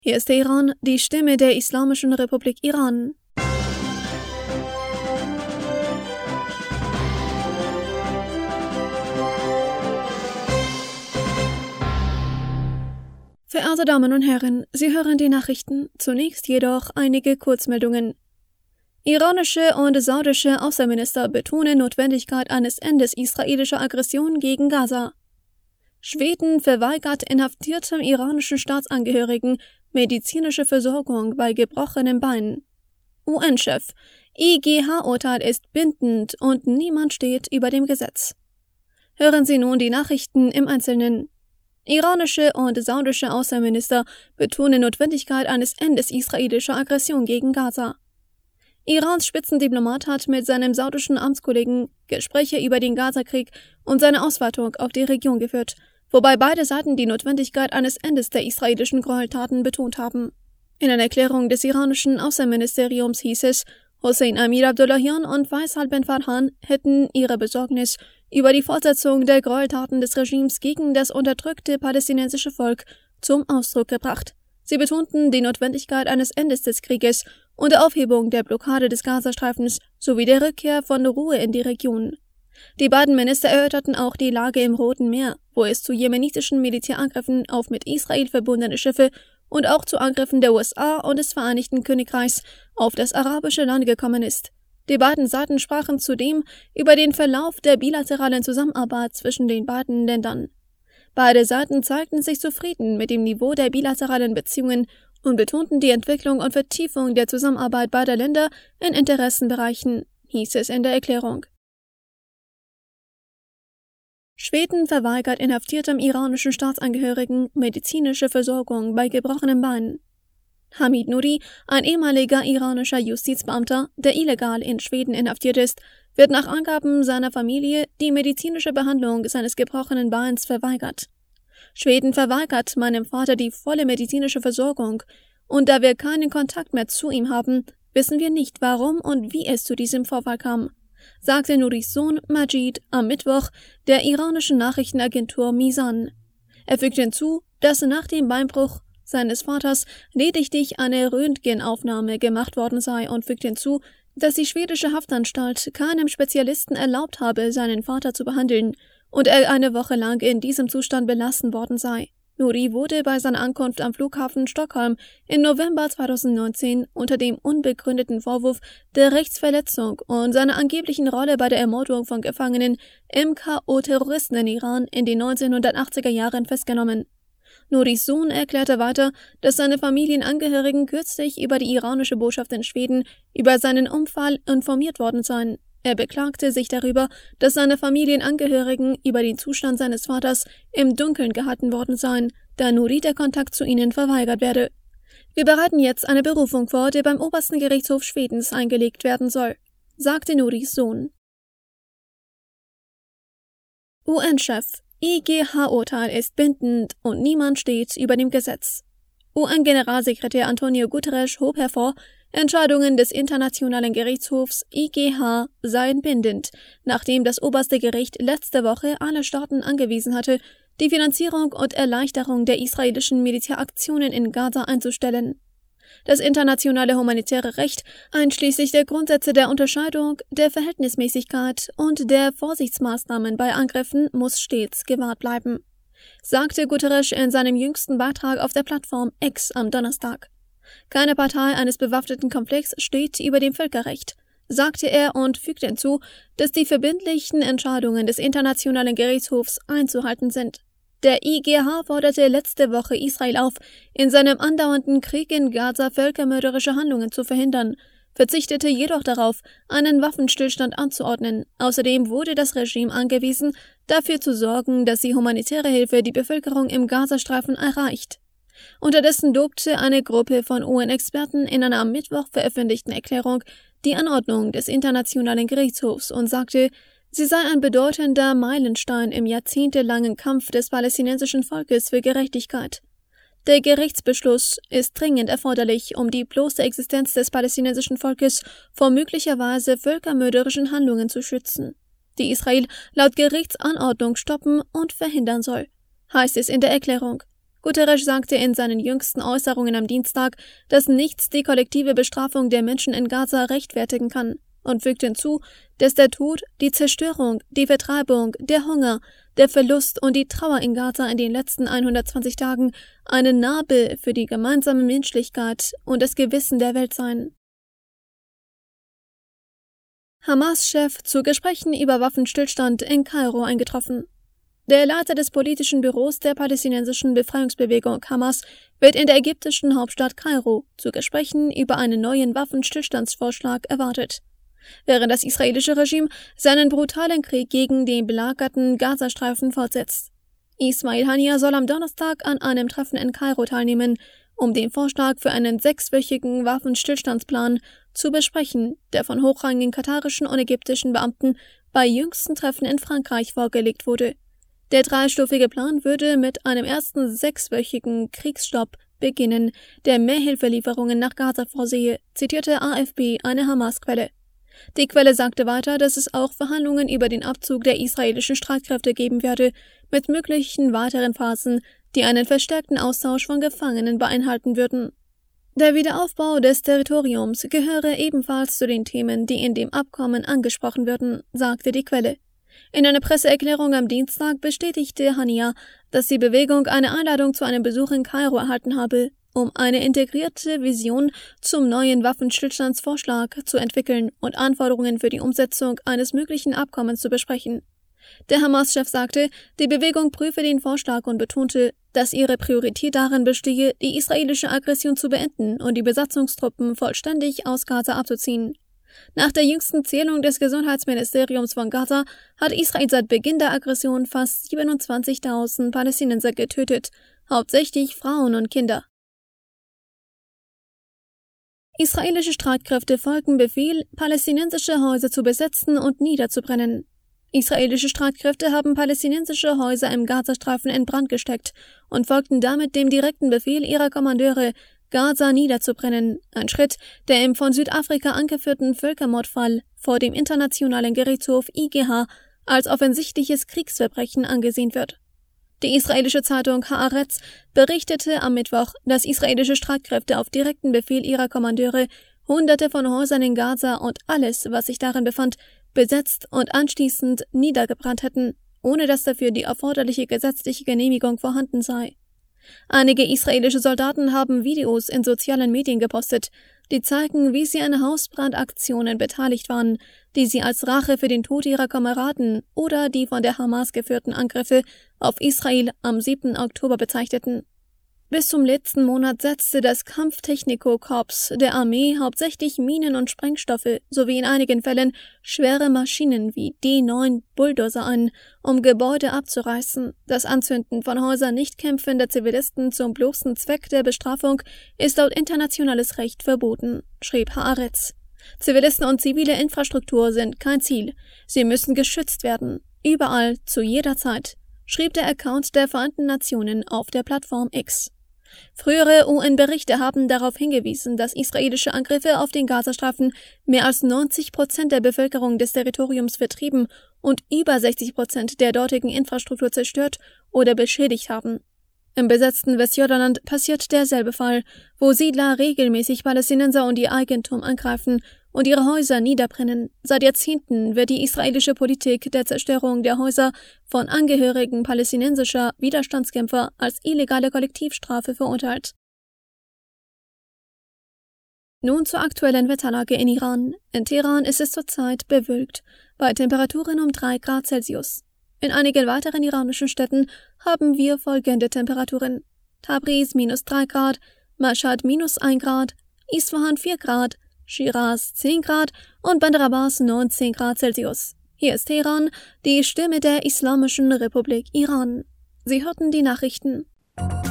Hier ist Teheran, die Stimme der Islamischen Republik Iran. Verehrte Damen und Herren, Sie hören die Nachrichten, zunächst jedoch einige Kurzmeldungen. Iranische und saudische Außenminister betonen Notwendigkeit eines Endes israelischer Aggression gegen Gaza. Schweden verweigert inhaftiertem iranischen Staatsangehörigen medizinische Versorgung bei gebrochenem Bein. UN-Chef: IGH-Urteil ist bindend und niemand steht über dem Gesetz. Hören Sie nun die Nachrichten im Einzelnen. Iranische und saudische Außenminister betonen Notwendigkeit eines Endes israelischer Aggression gegen Gaza. Irans Spitzendiplomat hat mit seinem saudischen Amtskollegen Gespräche über den Gaza-Krieg und seine Ausweitung auf die Region geführt, wobei beide Seiten die Notwendigkeit eines Endes der israelischen Gräueltaten betont haben. In einer Erklärung des iranischen Außenministeriums hieß es, Hossein Amir Abdullahian und Faisal bin Farhan hätten ihre Besorgnis über die Fortsetzung der Gräueltaten des Regimes gegen das unterdrückte palästinensische Volk zum Ausdruck gebracht. Sie betonten die Notwendigkeit eines Endes des Krieges und der Aufhebung der Blockade des Gazastreifens sowie der Rückkehr von Ruhe in die Region. Die beiden Minister erörterten auch die Lage im Roten Meer, wo es zu jemenitischen Militärangriffen auf mit Israel verbundene Schiffe und auch zu Angriffen der USA und des Vereinigten Königreichs auf das arabische Land gekommen ist. Die beiden Seiten sprachen zudem über den Verlauf der bilateralen Zusammenarbeit zwischen den beiden Ländern. Beide Seiten zeigten sich zufrieden mit dem Niveau der bilateralen Beziehungen und betonten die Entwicklung und Vertiefung der Zusammenarbeit beider Länder in Interessenbereichen, hieß es in der Erklärung. Schweden verweigert inhaftiertem iranischen Staatsangehörigen medizinische Versorgung bei gebrochenem Bein. Hamid Nouri, ein ehemaliger iranischer Justizbeamter, der illegal in Schweden inhaftiert ist, wird nach Angaben seiner Familie die medizinische Behandlung seines gebrochenen Beins verweigert. Schweden verweigert meinem Vater die volle medizinische Versorgung, und da wir keinen Kontakt mehr zu ihm haben, wissen wir nicht, warum und wie es zu diesem Vorfall kam, sagte Nouris Sohn Majid am Mittwoch der iranischen Nachrichtenagentur Mizan. Er fügte hinzu, dass nach dem Beinbruch seines Vaters lediglich eine Röntgenaufnahme gemacht worden sei und fügte hinzu, dass die schwedische Haftanstalt keinem Spezialisten erlaubt habe, seinen Vater zu behandeln und er eine Woche lang in diesem Zustand belassen worden sei. Nouri wurde bei seiner Ankunft am Flughafen Stockholm im November 2019 unter dem unbegründeten Vorwurf der Rechtsverletzung und seiner angeblichen Rolle bei der Ermordung von Gefangenen MKO-Terroristen in Iran in den 1980er Jahren festgenommen. Nouris Sohn erklärte weiter, dass seine Familienangehörigen kürzlich über die iranische Botschaft in Schweden über seinen Unfall informiert worden seien. Er beklagte sich darüber, dass seine Familienangehörigen über den Zustand seines Vaters im Dunkeln gehalten worden seien, da Nouri der Kontakt zu ihnen verweigert werde. Wir bereiten jetzt eine Berufung vor, die beim obersten Gerichtshof Schwedens eingelegt werden soll, sagte Nouris Sohn. UN-Chef: IGH-Urteil ist bindend und niemand steht über dem Gesetz. UN-Generalsekretär Antonio Guterres hob hervor, Entscheidungen des Internationalen Gerichtshofs IGH seien bindend, nachdem das oberste Gericht letzte Woche alle Staaten angewiesen hatte, die Finanzierung und Erleichterung der israelischen Militäraktionen in Gaza einzustellen. Das internationale humanitäre Recht, einschließlich der Grundsätze der Unterscheidung, der Verhältnismäßigkeit und der Vorsichtsmaßnahmen bei Angriffen, muss stets gewahrt bleiben, sagte Guterres in seinem jüngsten Beitrag auf der Plattform X am Donnerstag. Keine Partei eines bewaffneten Konflikts steht über dem Völkerrecht, sagte er und fügte hinzu, dass die verbindlichen Entscheidungen des Internationalen Gerichtshofs einzuhalten sind. Der IGH forderte letzte Woche Israel auf, in seinem andauernden Krieg in Gaza völkermörderische Handlungen zu verhindern, verzichtete jedoch darauf, einen Waffenstillstand anzuordnen. Außerdem wurde das Regime angewiesen, dafür zu sorgen, dass die humanitäre Hilfe die Bevölkerung im Gazastreifen erreicht. Unterdessen lobte eine Gruppe von UN-Experten in einer am Mittwoch veröffentlichten Erklärung die Anordnung des Internationalen Gerichtshofs und sagte, sie sei ein bedeutender Meilenstein im jahrzehntelangen Kampf des palästinensischen Volkes für Gerechtigkeit. Der Gerichtsbeschluss ist dringend erforderlich, um die bloße Existenz des palästinensischen Volkes vor möglicherweise völkermörderischen Handlungen zu schützen, die Israel laut Gerichtsanordnung stoppen und verhindern soll, heißt es in der Erklärung. Guterres sagte in seinen jüngsten Äußerungen am Dienstag, dass nichts die kollektive Bestrafung der Menschen in Gaza rechtfertigen kann und fügte hinzu, dass der Tod, die Zerstörung, die Vertreibung, der Hunger, der Verlust und die Trauer in Gaza in den letzten 120 Tagen eine Narbe für die gemeinsame Menschlichkeit und das Gewissen der Welt seien. Hamas-Chef zu Gesprächen über Waffenstillstand in Kairo eingetroffen. Der Leiter des politischen Büros der palästinensischen Befreiungsbewegung Hamas wird in der ägyptischen Hauptstadt Kairo zu Gesprächen über einen neuen Waffenstillstandsvorschlag erwartet. Während das israelische Regime seinen brutalen Krieg gegen den belagerten Gazastreifen fortsetzt. Ismail Haniyeh soll am Donnerstag an einem Treffen in Kairo teilnehmen, um den Vorschlag für einen 6-wöchigen Waffenstillstandsplan zu besprechen, der von hochrangigen katarischen und ägyptischen Beamten bei jüngsten Treffen in Frankreich vorgelegt wurde. Der 3-stufige Plan würde mit einem ersten 6-wöchigen Kriegsstopp beginnen, der mehr Hilfelieferungen nach Gaza vorsehe, zitierte AFP eine Hamas-Quelle. Die Quelle sagte weiter, dass es auch Verhandlungen über den Abzug der israelischen Streitkräfte geben werde, mit möglichen weiteren Phasen, die einen verstärkten Austausch von Gefangenen beinhalten würden. Der Wiederaufbau des Territoriums gehöre ebenfalls zu den Themen, die in dem Abkommen angesprochen würden, sagte die Quelle. In einer Presseerklärung am Dienstag bestätigte Haniyeh, dass die Bewegung eine Einladung zu einem Besuch in Kairo erhalten habe, um eine integrierte Vision zum neuen Waffenstillstandsvorschlag zu entwickeln und Anforderungen für die Umsetzung eines möglichen Abkommens zu besprechen. Der Hamas-Chef sagte, die Bewegung prüfe den Vorschlag und betonte, dass ihre Priorität darin bestehe, die israelische Aggression zu beenden und die Besatzungstruppen vollständig aus Gaza abzuziehen. Nach der jüngsten Zählung des Gesundheitsministeriums von Gaza hat Israel seit Beginn der Aggression fast 27.000 Palästinenser getötet, hauptsächlich Frauen und Kinder. Israelische Streitkräfte folgen Befehl, palästinensische Häuser zu besetzen und niederzubrennen. Israelische Streitkräfte haben palästinensische Häuser im Gazastreifen in Brand gesteckt und folgten damit dem direkten Befehl ihrer Kommandeure, Gaza niederzubrennen, ein Schritt, der im von Südafrika angeführten Völkermordfall vor dem Internationalen Gerichtshof IGH als offensichtliches Kriegsverbrechen angesehen wird. Die israelische Zeitung Haaretz berichtete am Mittwoch, dass israelische Streitkräfte auf direkten Befehl ihrer Kommandeure Hunderte von Häusern in Gaza und alles, was sich darin befand, besetzt und anschließend niedergebrannt hätten, ohne dass dafür die erforderliche gesetzliche Genehmigung vorhanden sei. Einige israelische Soldaten haben Videos in sozialen Medien gepostet, die zeigen, wie sie an Hausbrandaktionen beteiligt waren, die sie als Rache für den Tod ihrer Kameraden oder die von der Hamas geführten Angriffe auf Israel am 7. Oktober bezeichneten. Bis zum letzten Monat setzte das Kampftechniko-Korps der Armee hauptsächlich Minen und Sprengstoffe sowie in einigen Fällen schwere Maschinen wie D9 Bulldozer ein, um Gebäude abzureißen. Das Anzünden von Häusern nicht kämpfender Zivilisten zum bloßen Zweck der Bestrafung ist laut internationales Recht verboten, schrieb Haaretz. Zivilisten und zivile Infrastruktur sind kein Ziel. Sie müssen geschützt werden. Überall, zu jeder Zeit, schrieb der Account der Vereinten Nationen auf der Plattform X. Frühere UN-Berichte haben darauf hingewiesen, dass israelische Angriffe auf den Gazastreifen mehr als 90% der Bevölkerung des Territoriums vertrieben und über 60% der dortigen Infrastruktur zerstört oder beschädigt haben. Im besetzten Westjordanland passiert derselbe Fall, wo Siedler regelmäßig Palästinenser und ihr Eigentum angreifen und ihre Häuser niederbrennen. Seit Jahrzehnten wird die israelische Politik der Zerstörung der Häuser von Angehörigen palästinensischer Widerstandskämpfer als illegale Kollektivstrafe verurteilt. Nun zur aktuellen Wetterlage in Iran. In Teheran ist es zurzeit bewölkt, bei Temperaturen um 3 Grad Celsius. In einigen weiteren iranischen Städten haben wir folgende Temperaturen: Tabriz -3 Grad, Mashhad -1 Grad, Isfahan 4 Grad, Shiraz 10 Grad und Bandar Abbas 19 Grad Celsius. Hier ist Teheran, die Stimme der Islamischen Republik Iran. Sie hörten die Nachrichten.